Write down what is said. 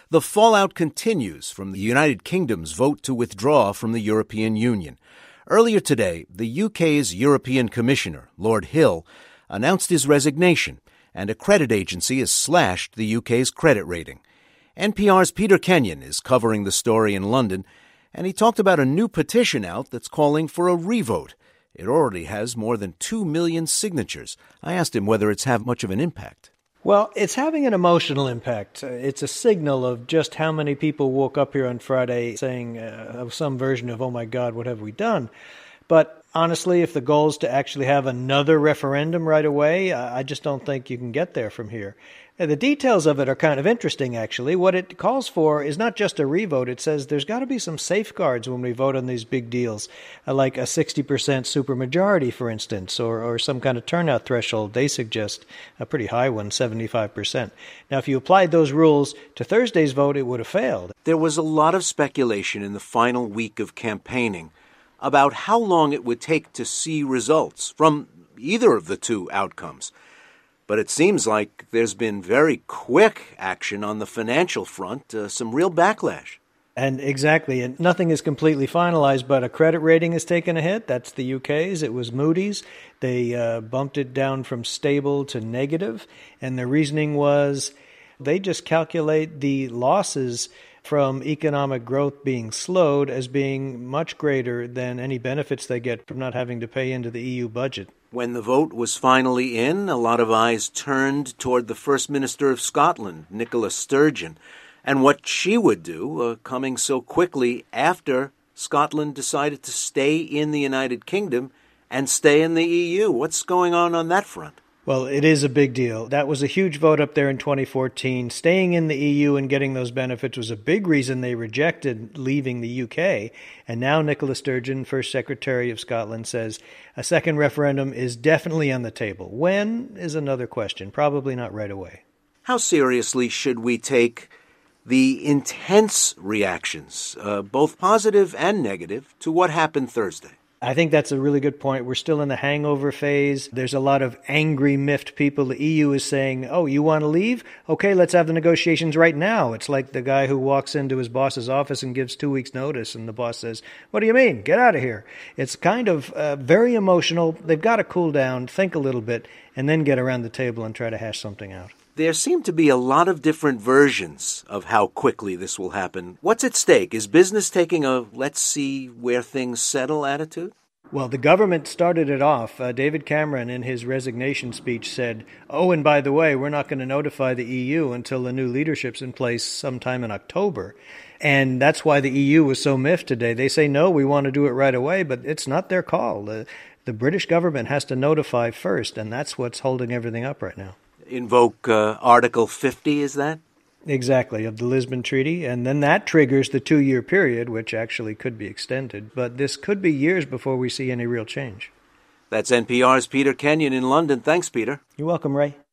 The fallout continues from the United Kingdom's vote to withdraw from the European Union. Earlier today, the UK's European Commissioner, Lord Hill, announced his resignation, and a credit agency has slashed the UK's credit rating. NPR's Peter Kenyon is covering the story in London, and he talked about a new petition out that's calling for a revote. It already has more than 2 million signatures. I asked him whether it's had much of an impact. Well, it's having an emotional impact. It's a signal of just how many people woke up here on Friday saying some version of, oh my God, what have we done? But honestly, if the goal is to actually have another referendum right away, I just don't think you can get there from here. The details of it are kind of interesting, actually. What it calls for is not just a revote. It says there's got to be some safeguards when we vote on these big deals, like a 60% supermajority, for instance, or some kind of turnout threshold. They suggest a pretty high one, 75%. Now, if you applied those rules to Thursday's vote, it would have failed. There was a lot of speculation in the final week of campaigning about how long it would take to see results from either of the two outcomes. But it seems like there's been very quick action on the financial front, some real backlash. And exactly, and nothing is completely finalized, but a credit rating has taken a hit. That's the UK's. It was Moody's. They bumped it down from stable to negative, and the reasoning was they just calculate the losses from economic growth being slowed as being much greater than any benefits they get from not having to pay into the EU budget. When the vote was finally in, a lot of eyes turned toward the First Minister of Scotland, Nicola Sturgeon, and what she would do, coming so quickly after Scotland decided to stay in the United Kingdom and stay in the EU. What's going on that front? Well, it is a big deal. That was a huge vote up there in 2014. Staying in the EU and getting those benefits was a big reason they rejected leaving the UK. And now Nicola Sturgeon, First Secretary of Scotland, says a second referendum is definitely on the table. When is another question. Probably not right away. How seriously should we take the intense reactions, both positive and negative, to what happened Thursday? I think that's a really good point. We're still in the hangover phase. There's a lot of angry, miffed people. The EU is saying, oh, you want to leave? Okay, let's have the negotiations right now. It's like the guy who walks into his boss's office and gives 2 weeks' notice, and the boss says, what do you mean? Get out of here. It's kind of very emotional. They've got to cool down, think a little bit, and then get around the table and try to hash something out. There seem to be a lot of different versions of how quickly this will happen. What's at stake? Is business taking a let's see where things settle attitude? Well, the government started it off. David Cameron, in his resignation speech, said, oh, and by the way, we're not going to notify the EU until the new leadership's in place sometime in October. And that's why the EU was so miffed today. They say, no, we want to do it right away, but it's not their call. The British government has to notify first, and that's what's holding everything up right now. Invoke Article 50, is that? Exactly, of the Lisbon Treaty, and then that triggers the 2-year period, which actually could be extended. But this could be years before we see any real change. That's NPR's Peter Kenyon in London. Thanks, Peter. You're welcome, Ray.